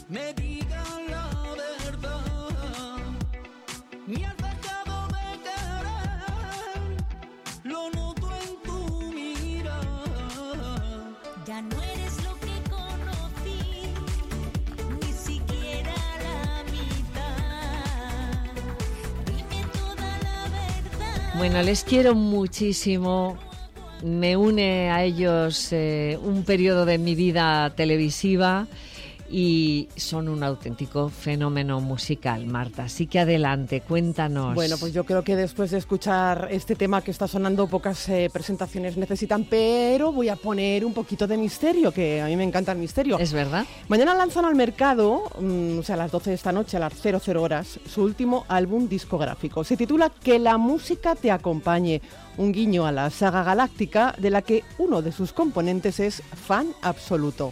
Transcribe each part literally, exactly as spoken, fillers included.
me digas la verdad. Me has dejado de querer, lo noto en tu mirada. Ya no eres lo que conocí, ni siquiera la mitad. Dime toda la verdad. Bueno, les quiero muchísimo. Me une a ellos eh, un periodo de mi vida televisiva y son un auténtico fenómeno musical, Marta. Así que adelante, cuéntanos. Bueno, pues yo creo que después de escuchar este tema que está sonando, pocas eh, presentaciones necesitan, pero voy a poner un poquito de misterio, que a mí me encanta el misterio. ¿Es verdad? Mañana lanzan al mercado, mmm, o sea, a las doce de esta noche, a las cero cero horas, su último álbum discográfico. Se titula Que la música te acompañe, un guiño a la saga galáctica de la que uno de sus componentes es fan absoluto.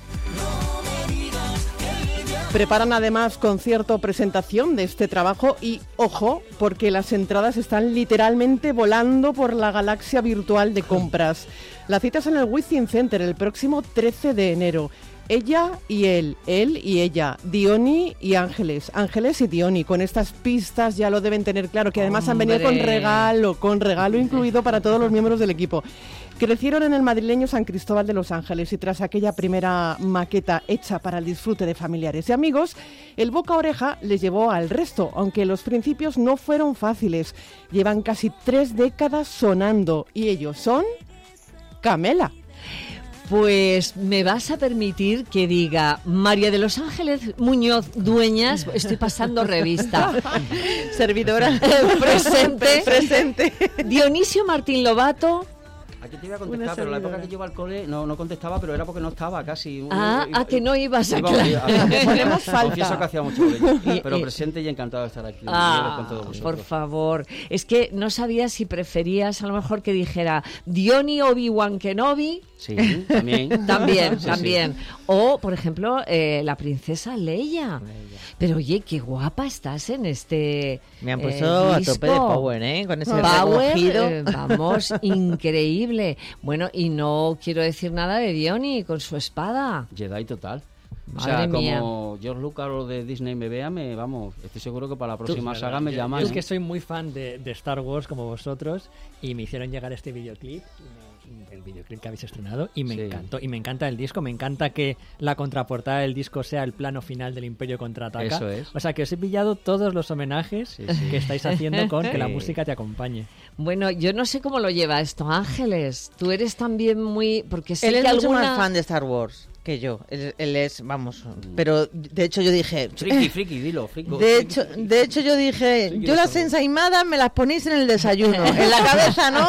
Preparan además concierto presentación de este trabajo y, ojo, porque las entradas están literalmente volando por la galaxia virtual de compras. La cita es en el Within Center el próximo trece de enero. Ella y él, él y ella, Diony y Ángeles, Ángeles y Diony, con estas pistas ya lo deben tener claro, que además ¡Hombre! Han venido con regalo, con regalo incluido para todos los miembros del equipo. Crecieron en el madrileño San Cristóbal de los Ángeles y tras aquella primera maqueta hecha para el disfrute de familiares y amigos, el boca a oreja les llevó al resto, aunque los principios no fueron fáciles. Llevan casi tres décadas sonando y ellos son Camela. Pues me vas a permitir que diga María de los Ángeles Muñoz Dueñas, estoy pasando revista. Servidora. Presente. Presente. Dionisio Martín Lobato. Aquí te iba a contestar, pero la época que yo iba al cole no, no contestaba, pero era porque no estaba casi. Ah, iba, a que no ibas a iba, clase. iba, Ponemos falta. Confieso que hacía mucho colegio, pero presente y encantado de estar aquí. Ah, con todos vosotros. por favor. Es que no sabía si preferías a lo mejor que dijera Diony Obi-Wan Kenobi. Sí, también. También, sí, también. Sí. O, por ejemplo, eh, la princesa Leia. Pero oye, qué guapa estás en este Me han puesto eh, a disco. tope de Power, ¿eh? Con ese Power, recogido. eh, vamos, increíble. Bueno, y no quiero decir nada de Diony con su espada. Jedi total. O Madre sea, mía. como George Lucas o de Disney me vea, me, vamos, estoy seguro que para la próxima Tú, saga me yo, llaman. yo es ¿eh? que soy muy fan de, de Star Wars como vosotros y me hicieron llegar este videoclip, el videoclip que habéis estrenado, y me Sí. encantó. Y me encanta el disco, me encanta que la contraportada del disco sea el plano final del Imperio Contraataca. Eso es. O sea, que os he pillado todos los homenajes Sí, sí. que estáis haciendo con que la Sí. música te acompañe. Bueno, yo no sé cómo lo lleva esto, Ángeles. Tú eres también muy... porque sé Él es que mucho alguna... más fan de Star Wars que yo. Él, él es, vamos, pero de hecho yo dije... Friki, friki, dilo, frico. De friki, hecho, friki. de hecho yo dije, Sí, que yo lo las sabes. ensaimadas me las ponéis en el desayuno, en la cabeza, ¿no?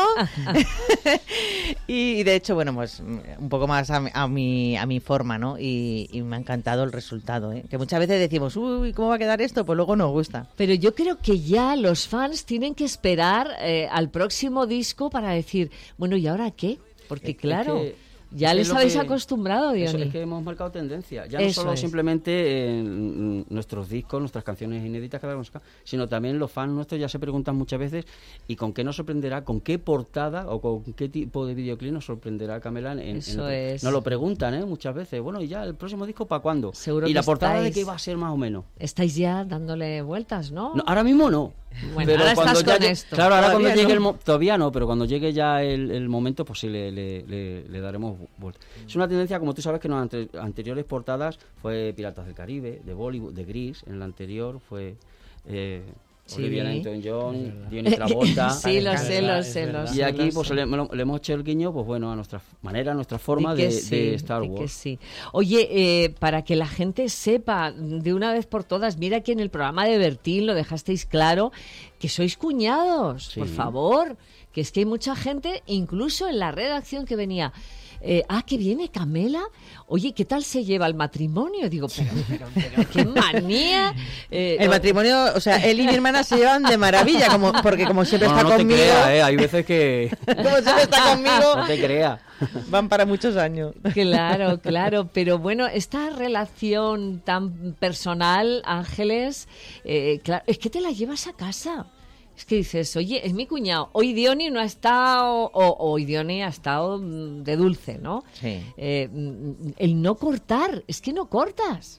Y de hecho, bueno, pues un poco más a, mi- a mi a mi forma, ¿no? Y, y me ha encantado el resultado, ¿eh? Que muchas veces decimos, uy, ¿cómo va a quedar esto? Pues luego nos gusta. Pero yo creo que ya los fans tienen que esperar eh, al próximo disco para decir, bueno, ¿y ahora qué? Porque Es- es claro, que- ya es que les lo habéis que- acostumbrado, Eso, Diony. es que hemos marcado tendencia. Ya no Eso solo es. simplemente en nuestros discos, nuestras canciones inéditas que hagamos acá, sino también los fans nuestros ya se preguntan muchas veces ¿y con qué nos sorprenderá? ¿Con qué portada o con qué tipo de videoclip nos sorprenderá Camela? En, en Eso el- es. Nos lo preguntan, ¿eh? Muchas veces. Bueno, ¿y ya el próximo disco para cuándo? Seguro ¿Y que la portada estáis- de qué va a ser más o menos? Estáis ya dándole vueltas, ¿no? No, ahora mismo no. Bueno, ahora cuando estás ya con lle- esto. Claro, ahora Todavía cuando llegue no. el mo- todavía no, pero cuando llegue ya el, el momento, pues sí le, le, le- le daremos vuelta. Es una tendencia, como tú sabes, que en las ante- anteriores portadas fue Piratas del Caribe, de Bollywood, de Gris, en la anterior fue eh, Sí. Olivia Newton-John, Diony Travolta. Sí, lo Es sé, verdad, lo es sé, lo verdad. sé. Y aquí lo pues sé. le, le hemos hecho el guiño, pues bueno, a nuestra manera, a nuestra forma Di que de, sí, de Star di que Wars. sí. Oye, eh, para que la gente sepa de una vez por todas, mira que en el programa de Bertín lo dejasteis claro, que sois cuñados, Sí. por favor, que es que hay mucha gente, incluso en la redacción que venía, eh, ah, que viene Camela, oye, ¿qué tal se lleva el matrimonio? Digo, pero, pero, pero qué manía. Eh, El matrimonio, o sea, él y mi hermana se llevan de maravilla, como porque como siempre No, está no te conmigo, creas, ¿eh? Hay veces que... como siempre está conmigo, no te creas. van para muchos años. Claro, claro, pero bueno, esta relación tan personal, Ángeles, eh, claro, es que te la llevas a casa. Es que dices, oye, es mi cuñado, hoy Diony no ha estado, o hoy Diony ha estado mm, de dulce, ¿no? Sí. Eh, mm, el no cortar, es que no cortas.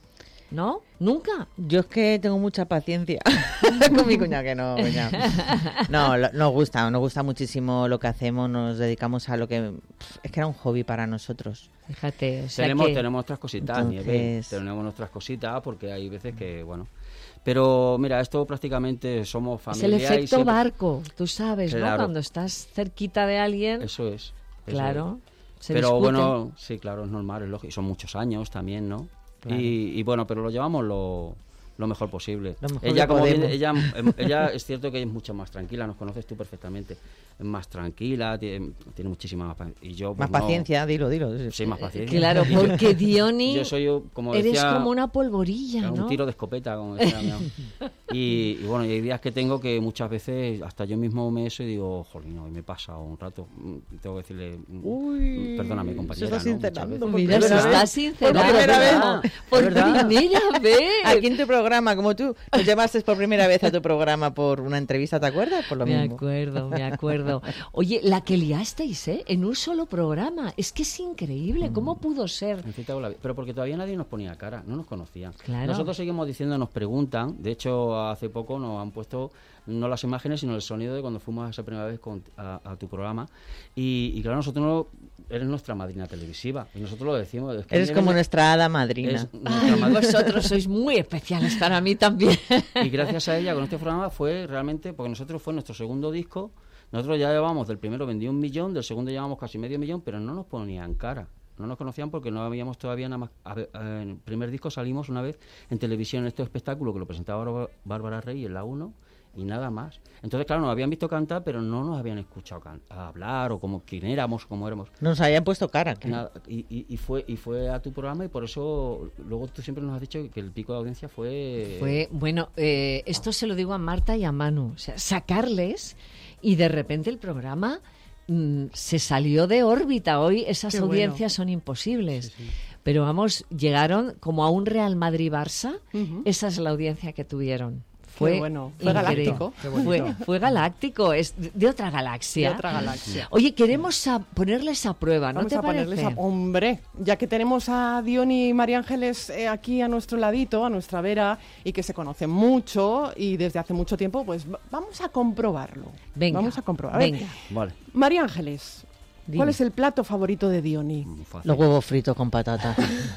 ¿no? ¿Nunca? Yo es que tengo mucha paciencia con mi cuñado, que no, cuñado. No, lo- nos gusta, nos gusta muchísimo lo que hacemos, nos dedicamos a lo que... pff, Es que era un hobby para nosotros. Fíjate, o sea tenemos, que... tenemos nuestras cositas, Entonces- Nieve, tenemos nuestras cositas porque hay veces que, bueno... Pero mira, esto prácticamente somos Es el familia y efecto siempre- barco, tú sabes, ¿no? Claro. Cuando estás cerquita de alguien, Eso es. eso claro, es. se Pero discute. bueno, sí, claro, es normal, es lógico. Y son muchos años también, ¿no? Claro. Y, y bueno, pero lo llevamos lo, lo mejor posible. Lo mejor ella, que como podemos. viene- ella, em, ella es cierto que es mucho más tranquila, nos conoces tú perfectamente. Es más tranquila, tiene, tiene muchísima más pa- y yo pues, Más no- paciencia, dilo, dilo. Sí, más paciencia. Claro, porque Diony, Yo soy, yo, como eres decía, como una polvorilla, un ¿no? tiro de escopeta, como decía mi mamá. Y, y bueno, y hay días que tengo que muchas veces hasta yo mismo me eso y digo, jolín, hoy me he pasado un rato. Mm, Tengo que decirle, mm, Uy, perdóname, se compañera. está ¿no? Muchas sincerando, veces. por Mira, se primera está vez. sincerando. Por primera vez. ¿verdad? Por Es verdad. primera vez. Aquí en tu programa, como tú nos llamaste por primera vez a tu programa por una entrevista, ¿te acuerdas? Por lo Me mismo. acuerdo, me acuerdo. Oye, la que liasteis, ¿eh? En un solo programa. Es que es increíble. ¿Cómo pudo ser? En fin, te hago la vi- Pero porque todavía nadie nos ponía cara, no nos conocían. Claro. Nosotros seguimos diciendo, nos preguntan, de hecho hace poco nos han puesto no las imágenes sino el sonido de cuando fuimos esa primera vez con- a, a tu programa y, y claro, nosotros no, eres nuestra madrina televisiva y nosotros lo decimos. Es que Eres Irene como nuestra hada madrina. es nuestra Ay, madrina. vosotros sois muy especiales para mí también. Y gracias a ella con este programa fue realmente, porque nosotros fue nuestro segundo disco, nosotros ya llevamos, del primero vendí un millón, del segundo llevamos casi medio millón, pero no nos ponían cara. No nos conocían porque no habíamos todavía nada más... A ver, eh, en el primer disco salimos una vez en televisión en este espectáculo que lo presentaba Bárbara- Bárbara Rey en la uno y nada más. Entonces, claro, nos habían visto cantar, pero no nos habían escuchado can- hablar o como quién éramos, cómo éramos. Nos habían puesto cara. claro. Nada, y, y, y fue y fue a tu programa y por eso luego tú siempre nos has dicho que el pico de audiencia fue... Fue, bueno, eh, esto se lo digo a Marta y a Manu. O sea, sacarles y de repente el programa mm, se salió de órbita. Hoy esas Qué bueno. audiencias son imposibles. Pero vamos, llegaron como a un Real Madrid-Barça. Ujú. Esa es la audiencia que tuvieron. Fue bueno. Fue increíble. galáctico. Qué Fue, fue galáctico, es de, de otra galaxia. De otra galaxia. Oye, queremos a ponerles a prueba, ¿no Vamos te a ponerles parece? a... Hombre, ya que tenemos a Diony y María Ángeles eh, aquí a nuestro ladito, a nuestra vera, y que se conocen mucho y desde hace mucho tiempo, pues va- vamos a comprobarlo. Venga, Vamos a comprobar. A ver, venga. Vale. María Ángeles, Dime. ¿cuál es el plato favorito de Diony? Muy fácil. Los huevos fritos con patata.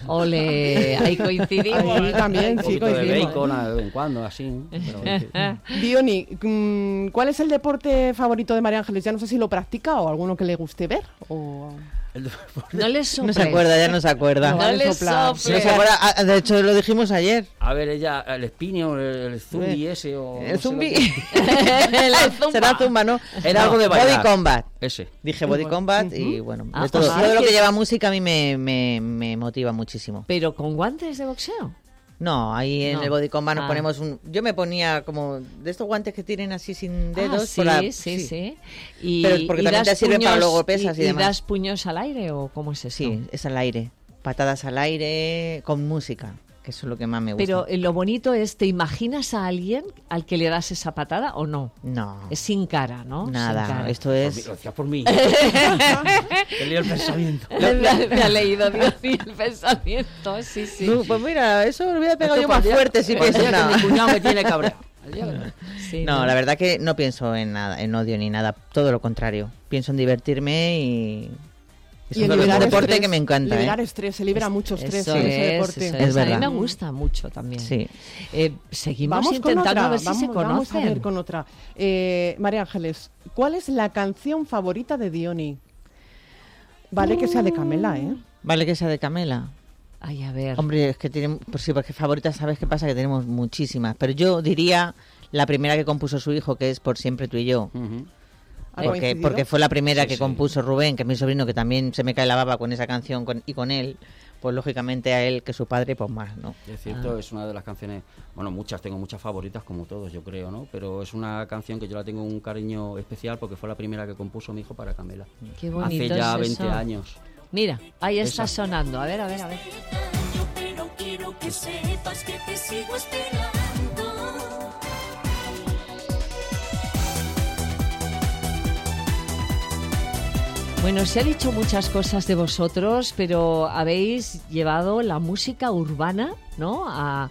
Ole, ahí coincidimos. Ahí también, Un sí, poquito de coincidimos. bacon a- de vez en cuando, así. pero- Diony, mm, ¿cuál es el deporte favorito de María Ángeles? Ya no sé si lo practica o alguno que le guste ver. O... El- No les soples. No se acuerda, ya no se acuerda. No No vale les soplar. No soples. se acuerda. Ah, de hecho, lo dijimos ayer. A ver, ella, el espino, el, el zumbi ese o... El no sé lo zumbi. que- La zumba. Será zumba, ¿no? Era No, algo de bailar. Body Combat. Ese. Dije Body Combat y bueno, Ah, de todo, pues sí, todo lo que- que lleva música a mí me, me, me motiva muchísimo. Pero con guantes de boxeo. No, ahí en No. el Body Combat nos Ah. ponemos un... Yo me ponía como de estos guantes que tienen así sin dedos. Ah, sí, por la- sí, sí. Y, Pero porque y también das te sirve para puños- luego pesas y demás. das puños al aire o cómo es eso? Sí, es al aire. Patadas al aire con música, que eso es lo que más me gusta. Pero eh, lo bonito es, ¿te imaginas a alguien al que le das esa patada o no? No, Es sin cara, ¿no? Sin nada. cara. Esto Por mí, es... Lo decía por mí. Te lío el pensamiento. me, me ha leído Dios mío, el pensamiento, sí, sí. No, pues mira, eso lo hubiera pegado Esto yo más para el día- fuerte si para el pienso día que nada. mi cuñado me tiene cabreado. El día que- Sí, No, la verdad que no pienso en nada, en odio ni nada, todo lo contrario. Pienso en divertirme y... Es Y un, el un liberar deporte estrés, que me encanta, Liberar ¿eh? estrés, se libera mucho estrés Eso en es, ese deporte. eso Es es. A mí verdad. me gusta mucho también. Sí. Eh, seguimos Vamos con intentando otra, a ver si vamos, se vamos conocen. a ver con otra. Eh, María Ángeles, ¿cuál es la canción favorita de Diony? Vale que sea de Camela, ¿eh? Vale que sea de Camela. Ay, a ver. Hombre, es que tienen, pues sí, porque favoritas, ¿sabes qué pasa? Que tenemos muchísimas. Pero yo diría la primera que compuso su hijo, que es Por siempre tú y yo. Ujú. ¿Ha Porque, coincidido? porque fue la primera Sí, que sí. compuso Rubén, que es mi sobrino, que también se me cae la baba con esa canción con- y con él. Pues lógicamente a él, que su padre, pues más, ¿no? Es cierto, es una de las canciones, bueno, muchas, tengo muchas favoritas como todos, yo creo, ¿no? Pero es una canción que yo la tengo un cariño especial porque fue la primera que compuso mi hijo para Camela. Qué bonito Hace ya es veinte eso. años. Mira, ahí está Esa. sonando. A ver, a ver, a ver. Pero quiero que sepas que te sigo esperando. Bueno, se ha dicho muchas cosas de vosotros, pero habéis llevado la música urbana, ¿no? A,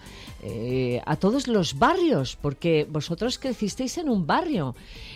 eh, a todos los barrios, porque vosotros crecisteis en un barrio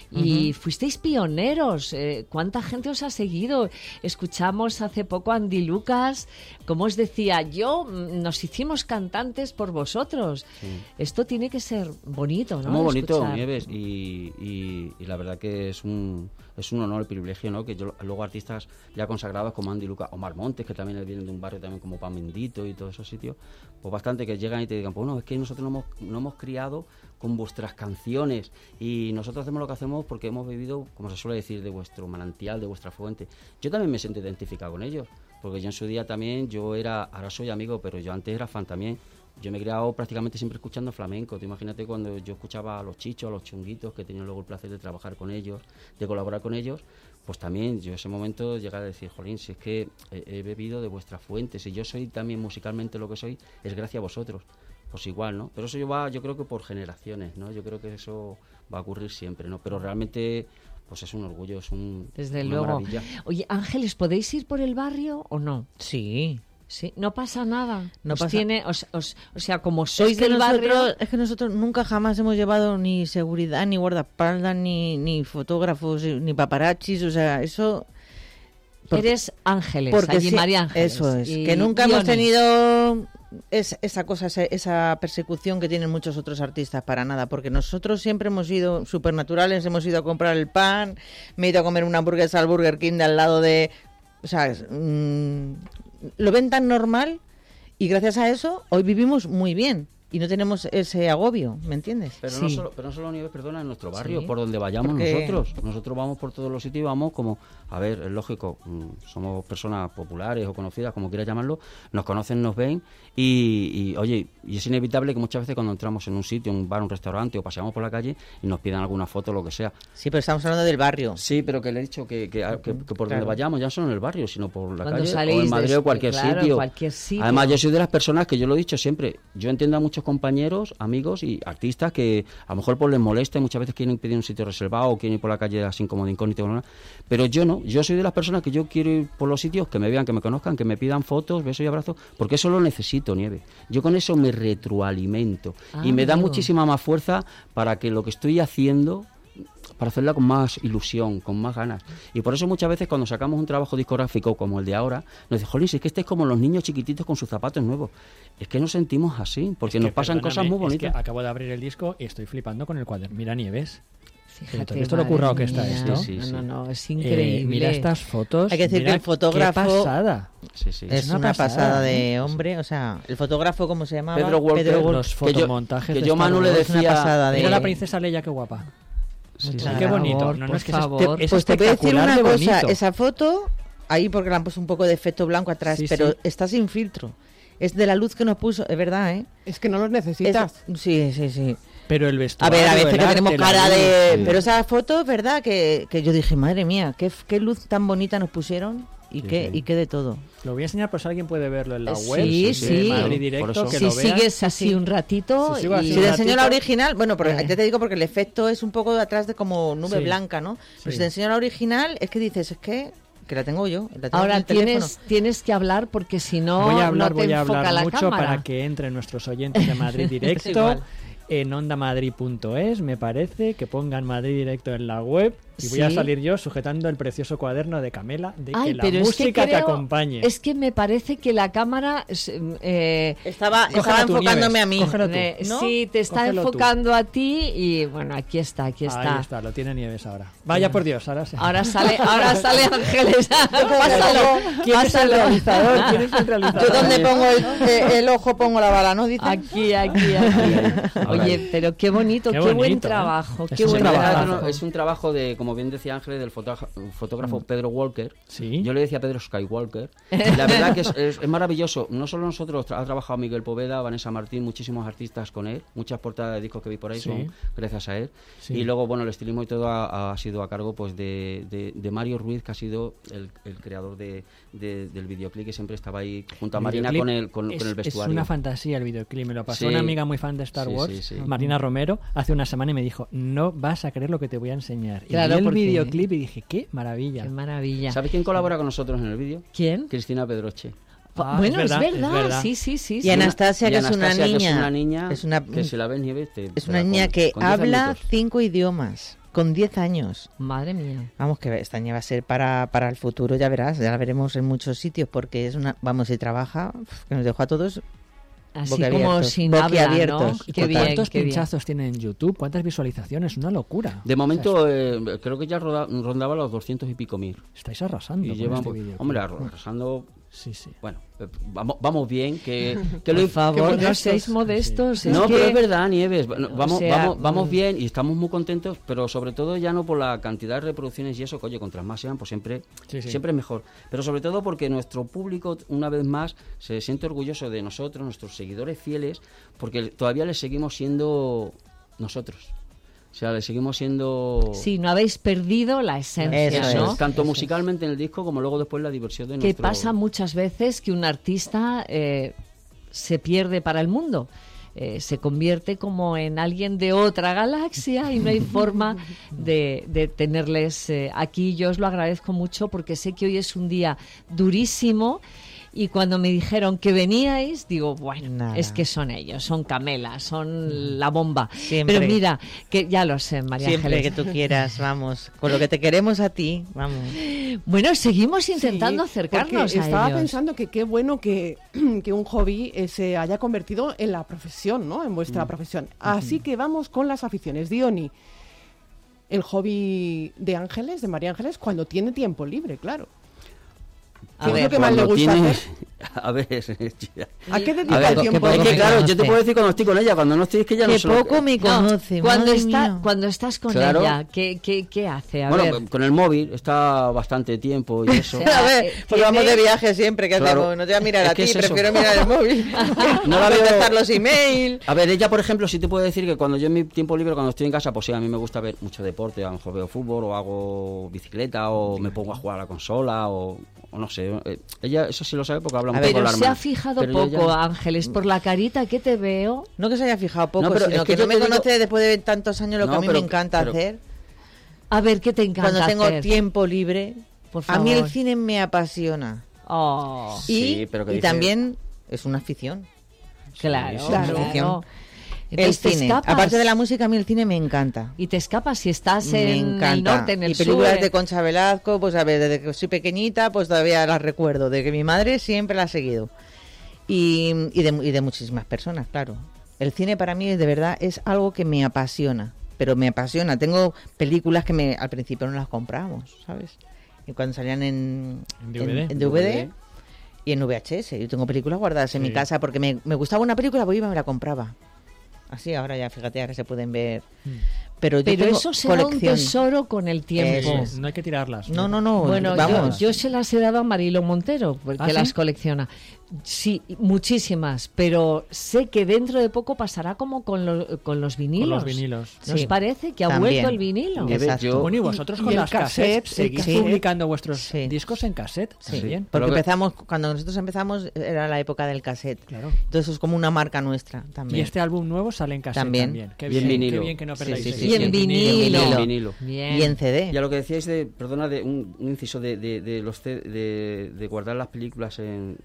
y uh-huh. fuisteis pioneros. Eh, ¿Cuánta gente os ha seguido? Escuchamos hace poco a Andy Lucas, como os decía, yo, nos hicimos cantantes por vosotros. Sí. Esto tiene que ser bonito, ¿no? Muy bonito, escuchar. Nieves, y, y, y la verdad que es un, es un honor y privilegio, ¿no? Que yo, luego artistas ya consagrados como Andy Lucas, Omar Montes, que también vienen de un barrio también como Pan Bendito y todos esos sitios, pues bastante que llegan y te digan, pues no, es que nosotros no hemos, no hemos criado con vuestras canciones y nosotros hacemos lo que hacemos porque hemos vivido, como se suele decir, de vuestro manantial, de vuestra fuente. Yo también me siento identificado con ellos, porque yo en su día también, yo era, ahora soy amigo, pero yo antes era fan también. Yo me he criado prácticamente siempre escuchando flamenco. Tú imagínate cuando yo escuchaba a los chichos, a los chunguitos, que tenía luego el placer de trabajar con ellos, de colaborar con ellos, pues también yo en ese momento llegué a decir, jolín, si es que he, he bebido de vuestra fuente, si yo soy también musicalmente lo que soy, es gracias a vosotros. Pues igual, ¿no? Pero eso yo va, yo creo que por generaciones, ¿no? Yo creo que eso va a ocurrir siempre, ¿no? Pero realmente, pues es un orgullo, es un, Desde una luego. maravilla. Oye, Ángeles, ¿podéis ir por el barrio o no? Sí. Sí, no pasa nada. No os pasa- tiene, os- os- o sea, como sois Es que del nosotros, barrio, es que nosotros nunca jamás hemos llevado ni seguridad, ni guardaespaldas, ni, ni fotógrafos, ni paparazzis, o sea, eso... porque- eres Ángeles, porque allí sí, María Ángeles. eso es, y que nunca hemos Diony. tenido es- esa cosa, esa, esa persecución que tienen muchos otros artistas, para nada, porque nosotros siempre hemos sido supernaturales, hemos ido a comprar el pan, me he ido a comer una hamburguesa al Burger King de al lado de... O sea, es, mm, lo ven tan normal y gracias a eso hoy vivimos muy bien y no tenemos ese agobio, ¿me entiendes? Pero, no Sí. solo, pero no solo Nieves, perdona, en nuestro barrio, Sí. por donde vayamos Porque- nosotros. Nosotros vamos por todos los sitios y vamos como, a ver, es lógico, mm, somos personas populares o conocidas, como quieras llamarlo, nos conocen, nos ven y, y, oye, y es inevitable que muchas veces cuando entramos en un sitio, un bar, un restaurante o paseamos por la calle y nos pidan alguna foto o lo que sea. Sí, pero estamos hablando del barrio. Sí, pero que le he dicho que, que, que- que por donde Claro. vayamos, ya no solo en el barrio, sino por la Cuando calle saléis o en de Madrid este- o cualquier claro, sitio. cualquier sitio. Además, yo soy de las personas que yo lo he dicho siempre, yo entiendo a muchos compañeros, amigos y artistas que a lo mejor pues les molesta y muchas veces quieren pedir un sitio reservado o quieren ir por la calle así como de incógnito, ¿no? Pero yo no, yo soy de las personas que yo quiero ir por los sitios, que me vean, que me conozcan, que me pidan fotos, besos y abrazos, porque eso lo necesito, Nieve. Yo con eso me retroalimento Ah, y me da amigo. muchísima más fuerza para que lo que estoy haciendo, para hacerla con más ilusión, con más ganas. Y por eso muchas veces cuando sacamos un trabajo discográfico como el de ahora, nos dicen, jolín, si es que estáis como los niños chiquititos con sus zapatos nuevos. Es que nos sentimos así, porque Es que, nos pasan perdóname, cosas muy es bonitas. que acabo de abrir el disco y estoy flipando con el cuaderno. Mira, Nieves. Fíjate, ¿Tú has visto lo madre currado que está mía. esto? Sí, sí, No, sí. no, no, es Eh, increíble. mira estas fotos. Hay que decir mira que el fotógrafo- Qué pasada. Sí, sí. Es una una, pasada, pasada, ¿eh? de hombre, o sea, el fotógrafo, ¿cómo se llamaba? Pedro Walker, Walker. Los que yo- fotomontajes que de yo Star Manu le Wars. Es una decía- pasada de... Mira la princesa Leia, qué guapa. Sí, Muchas sí. Qué gracias. bonito. Por No, no, es que es, favor. es Pues te voy a decir una espectacular de cosa, bonito. esa foto, ahí porque le han puesto un poco de efecto blanco atrás, Sí, pero sí. está sin filtro. Es de la luz que nos puso, es verdad, ¿eh? Es que no los Es- necesitas. sí, sí, sí. Pero el A vestuario. ver, a veces el que tenemos arte, la cara luz. de... sí. Pero esa foto, es verdad, que, que yo dije, madre mía, qué, qué luz tan bonita nos pusieron y, Sí, qué, sí. y qué de todo. Lo voy a enseñar por si alguien puede verlo en la Sí, web. sí, de sí. Madrid Por Directo, eso. que Si lo vean. sigues así un ratito Si sigo así y- Si un te enseño la ratito. original, bueno, porque Eh. ya te digo porque el efecto es un poco de atrás de como nube Sí. blanca, ¿no? Pero Sí. si te enseño la original, es que dices, es que, que la tengo yo. La tengo en ahora el teléfono. tienes, tienes que hablar porque si no, voy a hablar, no te voy a enfoca hablar la mucho cámara. para que entren nuestros oyentes de Madrid Es Directo igual. en onda madrid punto es, me parece, que pongan Madrid Directo en la web y voy a Sí. salir yo sujetando el precioso cuaderno de Camela de Ay, que la pero es que música te creo- acompañe. Es que me parece que la cámara es, eh, Estaba, Cógelo estaba tú, enfocándome Nieves, a mí. cógelo tú. eh, ¿no? sí, te está Cógelo tú. enfocando a ti y bueno, aquí está, aquí está. Ahí está, lo tiene Nieves ahora. Vaya por Dios, ahora sí. Ahora sale, ahora sale Ángeles. Pásalo, ¿Quién es el pásalo. realizador? ¿Quién es el realizador? Yo donde pongo el, eh, el ojo pongo la bala, ¿no? Dice. Aquí, aquí, aquí. Oye, pero qué bonito, Qué qué, buen bonito, ¿eh? trabajo, Es qué un buen Sí, trabajazo. trabajo. es un trabajo de, como bien decía Ángeles, del fotógrafo, fotógrafo Pedro Walker. Sí. Yo le decía Pedro Skywalker. Y la verdad que es, es- es maravilloso. No solo nosotros, tra- ha trabajado Miguel Poveda, Vanessa Martín, muchísimos artistas con él. Muchas portadas de discos que vi por ahí Sí. son gracias a él. Sí. Y luego, bueno, el estilismo y todo ha, ha sido a cargo pues de, de- de Mario Ruiz, que ha sido el, el creador de, de- del videoclip, que siempre estaba ahí junto a El Marina videoclip con el, con, es, con el es vestuario. una fantasía el videoclip. Me lo pasó Sí. una amiga muy fan de Star Sí, Wars, sí, sí. Marina Romero, hace una semana y me dijo, no vas a creer lo que te voy a enseñar. Claro, y vi el porque- videoclip y dije, qué maravilla. Qué maravilla. ¿Sabes quién colabora con nosotros en el vídeo? ¿Quién? Cristina Pedroche. Ah, bueno, es es verdad, verdad, es verdad. sí, sí, sí. Y sí. Anastasia, Y que es una Anastasia, que niña. es una niña es una, que si la ves Nieves te, es te una la niña come. que Con diez habla añitos. cinco idiomas, con diez años. Madre mía. Vamos, que esta niña va a ser para, para el futuro, ya verás, ya la veremos en muchos sitios, porque es una, vamos, y trabaja, uf, que nos dejó a todos Así boquiabiertos, como sin habla, ¿no? boquiabiertos. ¿Y Qué bien, cuántos qué bien. pinchazos tiene en YouTube? ¿Cuántas visualizaciones? Una locura. De momento, eh, creo que ya roda- rondaba los doscientos y pico mil. Estáis arrasando Y con llevan, este pues, vídeo. hombre, arrasando. Sí, sí. Bueno, eh, vamos, vamos bien, que, que Por lo, favor, no modestos. seáis modestos. es No, que- pero es verdad, Nieves. no, Vamos, sea, vamos, vamos mm. bien y estamos muy contentos, pero sobre todo ya no por la cantidad de reproducciones y eso, que oye, contra más sean, pues siempre, Sí, sí. siempre es mejor. Pero sobre todo porque nuestro público, una vez más, se siente orgulloso de nosotros, nuestros seguidores fieles, porque todavía les seguimos siendo nosotros. O sea, le seguimos siendo... Sí, no habéis perdido la esencia, Eso es. ¿no? Tanto musicalmente en el disco como luego después la diversión de Que nuestro... pasa muchas veces que un artista eh, se pierde para el mundo. Eh, se convierte como en alguien de otra galaxia y no hay forma de, de tenerles eh, aquí. Yo os lo agradezco mucho porque sé que hoy es un día durísimo. Y cuando me dijeron que veníais, digo, bueno, Nada. es que son ellos, son Camela, son la bomba. Siempre. Pero mira, que ya lo sé, María Siempre Ángeles. que tú quieras, vamos, con lo que te queremos a ti, vamos. Bueno, seguimos intentando Sí, acercarnos porque a estaba ellos. pensando que qué bueno que, que un hobby eh, se haya convertido en la profesión, ¿no? En vuestra profesión. Así que vamos con las aficiones. Diony, el hobby de Ángeles, de María Ángeles, cuando tiene tiempo libre, claro. A ¿Qué es ver, lo que más le Cuando gusta tienes- hacer? A ver, ¿A qué a dedica ver, el tiempo? es que me claro, yo te conoce. puedo decir cuando estoy con ella, cuando no estoy es que ya no Que sé lo poco me No, conoce, cuando, madre está, mía. cuando estás con Claro. ella, ¿qué, qué, qué hace? A Bueno, ver. con el móvil está bastante tiempo y eso. sea, A ver, eh, pues vamos tiene- de viaje siempre, ¿qué Claro. hacemos? No te voy a mirar Es a que ti, es eso. prefiero mirar el móvil. No la veo- contestar los emails. A ver, ella, por ejemplo, sí te puedo decir que cuando yo en mi tiempo libre, cuando estoy en casa, pues sí, a mí me gusta ver mucho deporte, a lo mejor veo fútbol o hago bicicleta o me pongo a jugar a la consola o, o no sé. eh, Ella eso sí lo sabe porque habla mucho ver, con Pero la se hermana. ha fijado Pero yo poco, ya- Ángeles, por la carita que te veo. No que se haya fijado poco, No, pero sino es que que, yo no me te digo- conoce después de tantos años lo que No, a mí pero- me encanta pero- hacer. A ver, ¿qué te encanta Cuando tengo hacer? tiempo libre, Por a mí el favor. cine me apasiona. Oh, Sí, y pero que y dice- también es una afición. claro, sí, claro. claro. Entonces el te cine. escapas. Aparte de la música, a mí el cine me encanta. Y te escapas si estás Me en el encanta. norte, en el y películas sur. de Concha Velasco, pues a ver, desde que soy pequeñita, pues todavía las recuerdo, de que mi madre siempre la ha seguido. Y, y, de, y de muchísimas personas, claro. El cine para mí, de verdad, es algo que me apasiona, pero me apasiona. Tengo películas que me al principio no las compramos, ¿sabes? Y cuando salían en, En D V D. en- en D V D y en V H S. Yo tengo películas guardadas en Sí. mi casa porque me, me gustaba una película, pues iba y me la compraba. Así, ahora ya, fíjate, ahora se pueden ver. Pero yo Pero tengo eso será un colección. tesoro con el tiempo. Eso es. No hay que tirarlas. No, no, no. Bueno, vamos. yo, yo se las he dado a Marilo Montero, porque ¿Ah, sí? las colecciona. Sí, muchísimas, pero sé que dentro de poco pasará como con, lo- con los vinilos. Con los vinilos. ¿Nos Sí, parece que ha también. vuelto el vinilo? Nieves, Exacto. yo- Bueno, y vosotros Y- con y el las cassette, cassettes el seguís cassette. publicando vuestros Sí. discos en cassette Sí, también. porque Pero que- empezamos, cuando nosotros empezamos era la época del cassette. Claro. Entonces es como una marca nuestra Y también. este álbum nuevo sale en cassette También. también. Qué Y bien, en qué vinilo. bien que no Sí, perdáis sí, eso. sí. Y en vinilo. En vinilo. Bien. Y en C D. Y a lo que decíais de, perdona, de un, un inciso de, de, de los C- de, de guardar las películas en...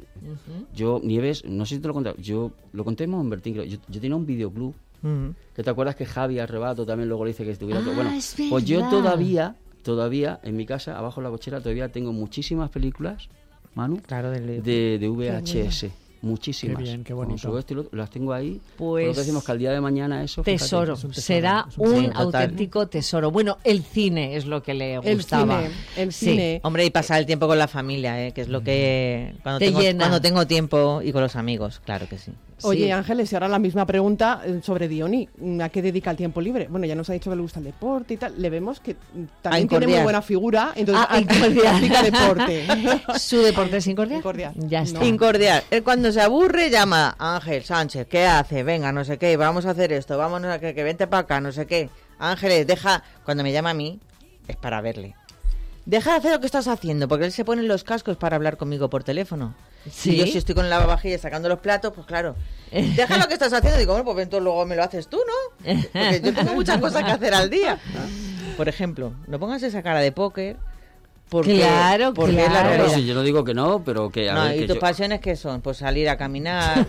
Yo, Nieves, no sé si te lo he contado, yo lo conté en Monbertín, creo. Yo, yo tenía un videoclub, Ujú. que te acuerdas que Javi Arrebato también luego le dice que estuviera... Ah, todo- bueno, es pues yo verdad. todavía, todavía, en mi casa, abajo en la cochera, todavía tengo muchísimas películas, Manu, Claro, del de, de V H S. Muchísimas. Qué bien, qué Con bonito. su esto y lo otro, las tengo ahí. Pues- Por lo que decimos que al día de mañana eso... fíjate, Tesoro, es un tesoro, será es un un, tesoro. Sí, total. auténtico tesoro. Bueno, el cine es lo que le El gustaba. cine, el Sí. cine. Hombre, y pasar el tiempo con la familia, ¿eh? Que es lo que... Cuando Te tengo, llena. cuando tengo tiempo y con los amigos, claro que sí. Oye, Sí. Ángeles, y ahora la misma pregunta eh, sobre Diony. ¿A qué dedica el tiempo libre? Bueno, ya nos ha dicho que le gusta el deporte y tal. Le vemos que mm, también tiene muy incordiar. buena figura, entonces Ah, incordiar. practica deporte. ¿Su deporte es incordial? Incordial. Ya está. No. Incordial. Él cuando se aburre llama a Ángel Sánchez, ¿qué hace? Venga, no sé qué, vamos a hacer esto, vamos a que, que vente para acá, no sé qué. Ángeles, deja, cuando me llama a mí, es para verle. Deja de hacer lo que estás haciendo, porque él se pone los cascos para hablar conmigo por teléfono. ¿Sí? Y yo si estoy con el lavavajillas sacando los platos, pues claro, deja lo que estás haciendo. Digo, bueno, pues entonces luego me lo haces tú, ¿no? Porque yo tengo muchas cosas que hacer al día. Por ejemplo, no pongas esa cara de póker, Porque, Claro, porque es la claro. Pero realidad. sí, yo no digo que no, pero que a No, ver, ¿y que tus yo- pasiones qué son? Pues salir a caminar,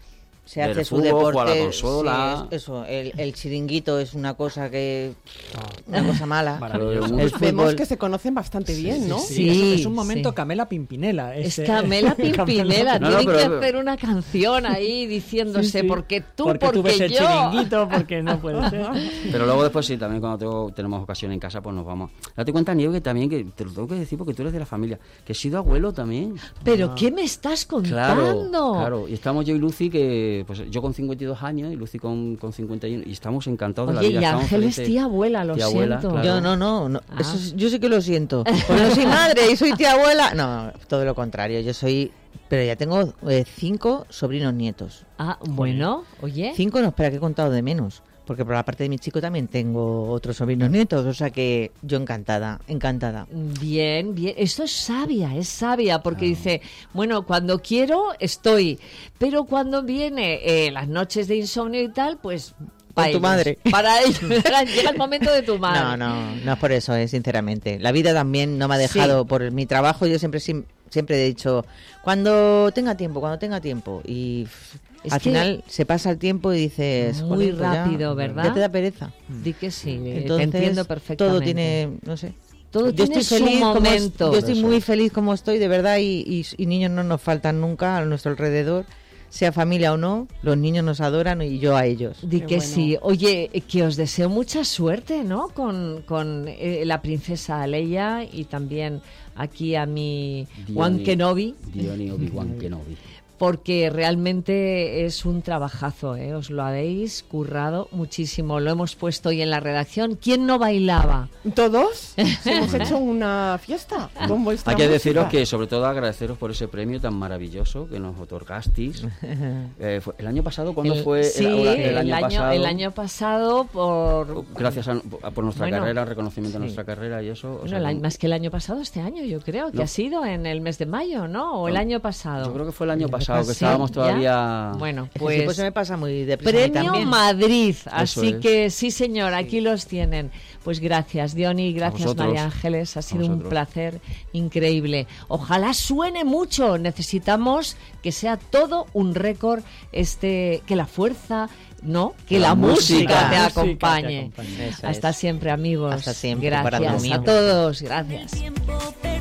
se Ver hace su fútbol, deporte. jugar a la consola. Sí, es- eso, el, el chiringuito es una cosa que... una cosa mala. Maravilloso. El Vemos fútbol... que se conocen bastante bien, ¿no? sí. es, es un momento sí. Camela Pimpinela. Es ese- Camela Pimpinela, No, no, tienen pero- que hacer una canción ahí diciéndose, Sí, sí. porque tú, porque, porque tú ves el yo. chiringuito, porque no puede ser. Pero luego después sí, también cuando tengo- tenemos ocasión en casa, pues nos vamos. Date cuenta, Nieve, que también, que te lo tengo que decir porque tú eres de la familia, que he sido abuelo también. Pero ¿qué me estás Claro, contando? claro. Y estamos yo y Lucy, que pues yo con cincuenta y dos años y Lucy con, con cincuenta y uno, y estamos encantados de la Oye, vida. y estamos Ángel es felices. tía abuela, lo Tía abuela, siento. claro. Yo no, no, no. Ah. Eso es- yo sí que lo siento. Porque no soy madre y soy tía abuela. No, todo lo contrario. Yo soy... Pero ya tengo eh, cinco sobrinos nietos. Ah, bueno, oye. Cinco, no, espera, que he contado de menos. Porque por la parte de mi chico también tengo otros sobrinos nietos. O sea que yo encantada, encantada. Bien, bien. Esto es sabia, es sabia, porque dice, bueno, cuando quiero estoy, pero cuando viene eh, las noches de insomnio y tal, pues... Con pa' tu ellos. madre. Para ellos. Llega el momento de tu madre. No, no, no es por eso, eh, sinceramente. La vida también no me ha dejado Sí. por mi trabajo. Yo siempre sim- siempre he dicho, cuando tenga tiempo, cuando tenga tiempo. Y pff, Es al que- final se pasa el tiempo y dices... Muy "Joder, pues ya- rápido, ¿verdad? Ya te da pereza. Di que sí, eh, Entonces, te entiendo perfectamente. todo tiene, no sé... Todo yo tiene estoy su feliz como es- momento. yo estoy Eso muy es. feliz como estoy, de verdad, y, y- y niños no nos faltan nunca a nuestro alrededor, sea familia o no, los niños nos adoran y yo a ellos. Di Qué que bueno. sí. Oye, eh, que os deseo mucha suerte, ¿no? Con, con eh, la princesa Leia y también aquí a mi Dioni- Juan Kenobi, Dioni Obi-Wan Kenobi. porque realmente es un trabajazo, ¿eh? Os lo habéis currado muchísimo. Lo hemos puesto hoy en la redacción. ¿Quién no bailaba? ¿Todos? Hemos hecho una fiesta con vuestra Hay que música. deciros que, sobre todo, agradeceros por ese premio tan maravilloso que nos otorgasteis. Eh, fue- el año pasado, ¿cuándo El- fue el- sí, ahora- el, el, año, año, pasado? el año pasado por... Gracias a, a- por nuestra Bueno, carrera, reconocimiento sí. de nuestra carrera y eso. o Bueno, sea, el que- año- más que el año pasado, este año, yo creo, que No. ha sido en el mes de mayo, ¿no? O el No, año pasado. Yo creo que fue el año pasado, que Sí, estábamos ¿ya? todavía... Bueno, Es que siempre pues... se me pasa muy deprisa a mí Premio también. Madrid, así es. que sí señor, aquí los tienen. Pues gracias Diony, gracias vosotros. María Ángeles, ha A sido un vosotros. placer increíble. Ojalá suene mucho, necesitamos que sea todo un récord, este, que la fuerza, no, que la, La música, música. te La música te acompañe. acompañe. Eso Hasta es. siempre amigos. Hasta siempre, para Gracias mí. a todos, gracias. Tiempo